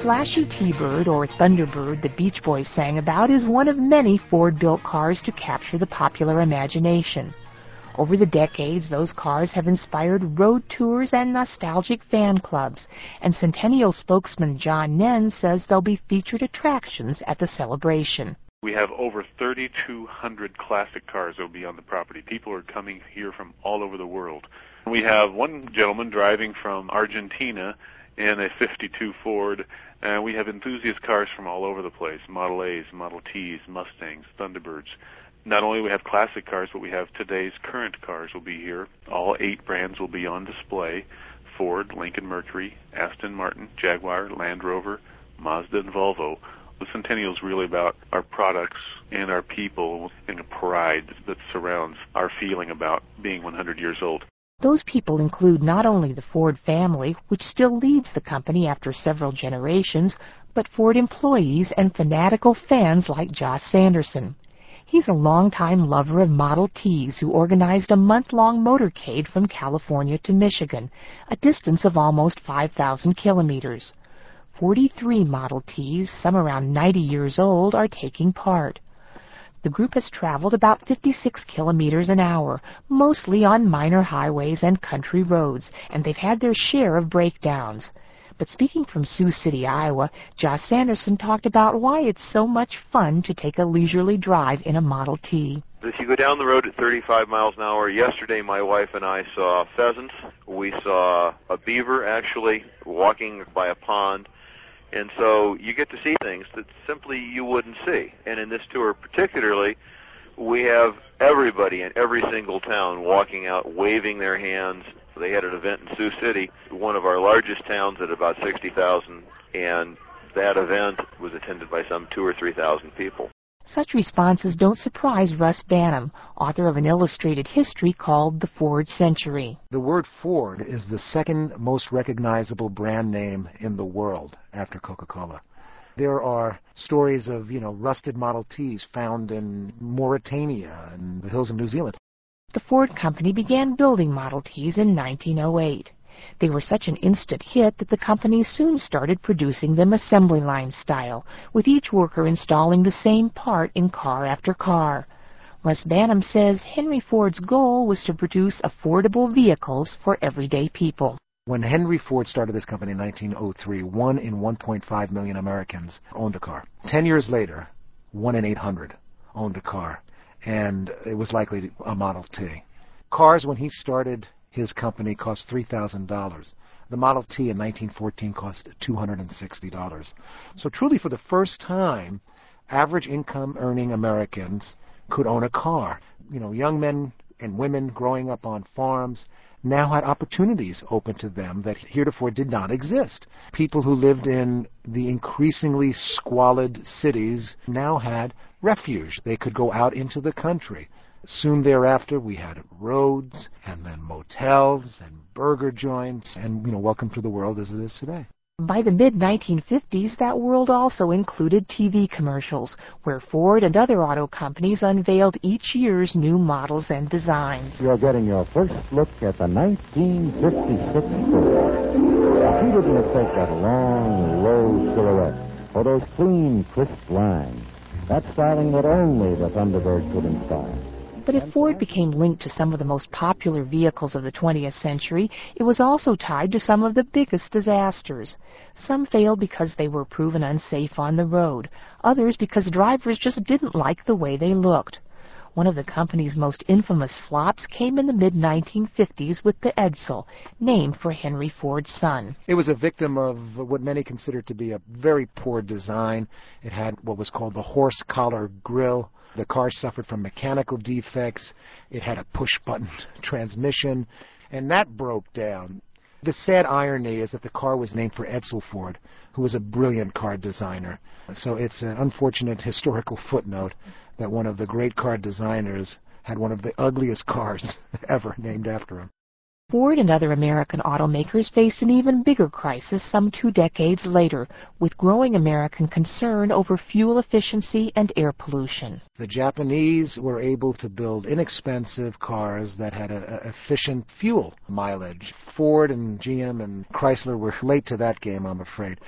flashy T-Bird, or Thunderbird, the Beach Boys sang about, is one of many Ford-built cars to capture the popular imagination. Over the decades, those cars have inspired road tours and nostalgic fan clubs, and Centennial spokesman John Nen says there'll be featured attractions at the celebration. We have over 3,200 classic cars that will be on the property. People are coming here from all over the world. We have one gentleman driving from Argentina in a 52 Ford, and we have enthusiast cars from all over the place, Model A's, Model T's, Mustangs, Thunderbirds. Not only do we have classic cars, but we have today's current cars will be here. All 8 brands will be on display: Ford, Lincoln Mercury, Aston Martin, Jaguar, Land Rover, Mazda, and Volvo. The Centennial is really about our products and our people and the pride that surrounds our feeling about being 100 years old. Those people include not only the Ford family, which still leads the company after several generations, but Ford employees and fanatical fans like Josh Sanderson. He's a longtime lover of Model Ts who organized a month-long motorcade from California to Michigan, a distance of almost 5,000 kilometers. 43 Model Ts, some around 90 years old, are taking part. The group has traveled about 56 kilometers an hour, mostly on minor highways and country roads, and they've had their share of breakdowns. But speaking from Sioux City, Iowa, Josh Sanderson talked about why it's so much fun to take a leisurely drive in a Model T. If you go down the road at 35 miles an hour, yesterday my wife and I saw pheasants. We saw a beaver actually walking by a pond. And so you get to see things that simply you wouldn't see. And in this tour particularly, we have everybody in every single town walking out, waving their hands. They had an event in Sioux City, one of our largest towns at about 60,000, and that event was attended by some 2,000 or 3,000 people. Such responses don't surprise Russ Banham, author of an illustrated history called The Ford Century. The word Ford is the second most recognizable brand name in the world after Coca-Cola. There are stories of, rusted Model Ts found in Mauritania and the hills of New Zealand. The Ford company began building Model Ts in 1908. They were such an instant hit that the company soon started producing them assembly line style, with each worker installing the same part in car after car. Russ Banham says Henry Ford's goal was to produce affordable vehicles for everyday people. When Henry Ford started this company in 1903, 1 in 1.5 million Americans owned a car. 10 years later, 1 in 800 owned a car, and it was likely a Model T. Cars, when he started his company, cost $3,000. The Model T in 1914 cost $260. So truly, for the first time, average income earning Americans could own a car. Young men and women growing up on farms now had opportunities open to them that heretofore did not exist. People who lived in the increasingly squalid cities now had refuge. They could go out into the country. Soon thereafter, we had roads, and then motels, and burger joints, and, welcome to the world as it is today. By the mid-1950s, that world also included TV commercials, where Ford and other auto companies unveiled each year's new models and designs. You're getting your first look at the 1956 Ford. Who didn't mistake that long, low silhouette for those clean, crisp lines? That styling that only the Thunderbird could inspire. But if Ford became linked to some of the most popular vehicles of the 20th century, it was also tied to some of the biggest disasters. Some failed because they were proven unsafe on the road, others because drivers just didn't like the way they looked. One of the company's most infamous flops came in the mid-1950s with the Edsel, named for Henry Ford's son. It was a victim of what many considered to be a very poor design. It had what was called the horse collar grille. The car suffered from mechanical defects. It had a push-button transmission, and that broke down. The sad irony is that the car was named for Edsel Ford, who was a brilliant car designer. So it's an unfortunate historical footnote that one of the great car designers had one of the ugliest cars ever named after him. Ford and other American automakers faced an even bigger crisis some 2 decades later, with growing American concern over fuel efficiency and air pollution. The Japanese were able to build inexpensive cars that had efficient fuel mileage. Ford and GM and Chrysler were late to that game, I'm afraid.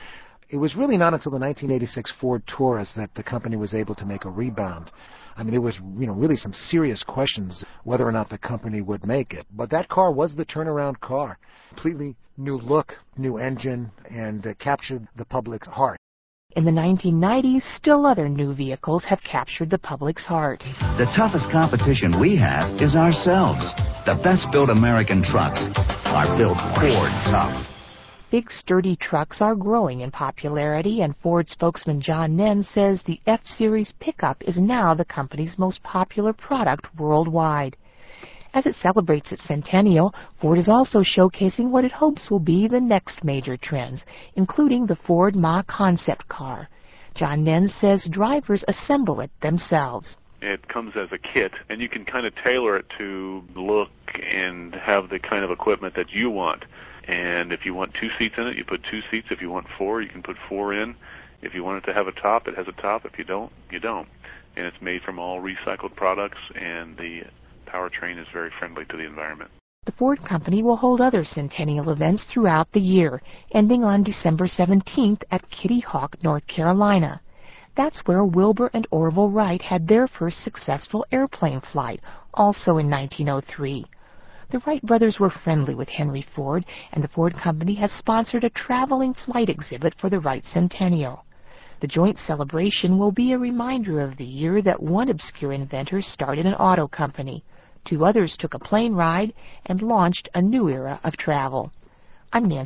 It was really not until the 1986 Ford Taurus that the company was able to make a rebound. I mean, there was, really some serious questions whether or not the company would make it. But that car was the turnaround car. Completely new look, new engine, and captured the public's heart. In the 1990s, still other new vehicles have captured the public's heart. The toughest competition we have is ourselves. The best-built American trucks are built Ford tough. Big, sturdy trucks are growing in popularity, and Ford spokesman John Nenn says the F-Series pickup is now the company's most popular product worldwide. As it celebrates its centennial, Ford is also showcasing what it hopes will be the next major trends, including the Ford Mach concept car. John Nenn says drivers assemble it themselves. It comes as a kit, and you can kind of tailor it to look and have the kind of equipment that you want. And if you want 2 seats in it, you put 2 seats. If you want 4, you can put 4 in. If you want it to have a top, it has a top. If you don't, you don't. And it's made from all recycled products, and the powertrain is very friendly to the environment. The Ford Company will hold other centennial events throughout the year, ending on December 17th at Kitty Hawk, North Carolina. That's where Wilbur and Orville Wright had their first successful airplane flight, also in 1903. The Wright brothers were friendly with Henry Ford, and the Ford Company has sponsored a traveling flight exhibit for the Wright Centennial. The joint celebration will be a reminder of the year that one obscure inventor started an auto company. 2 others took a plane ride and launched a new era of travel. I'm Nancy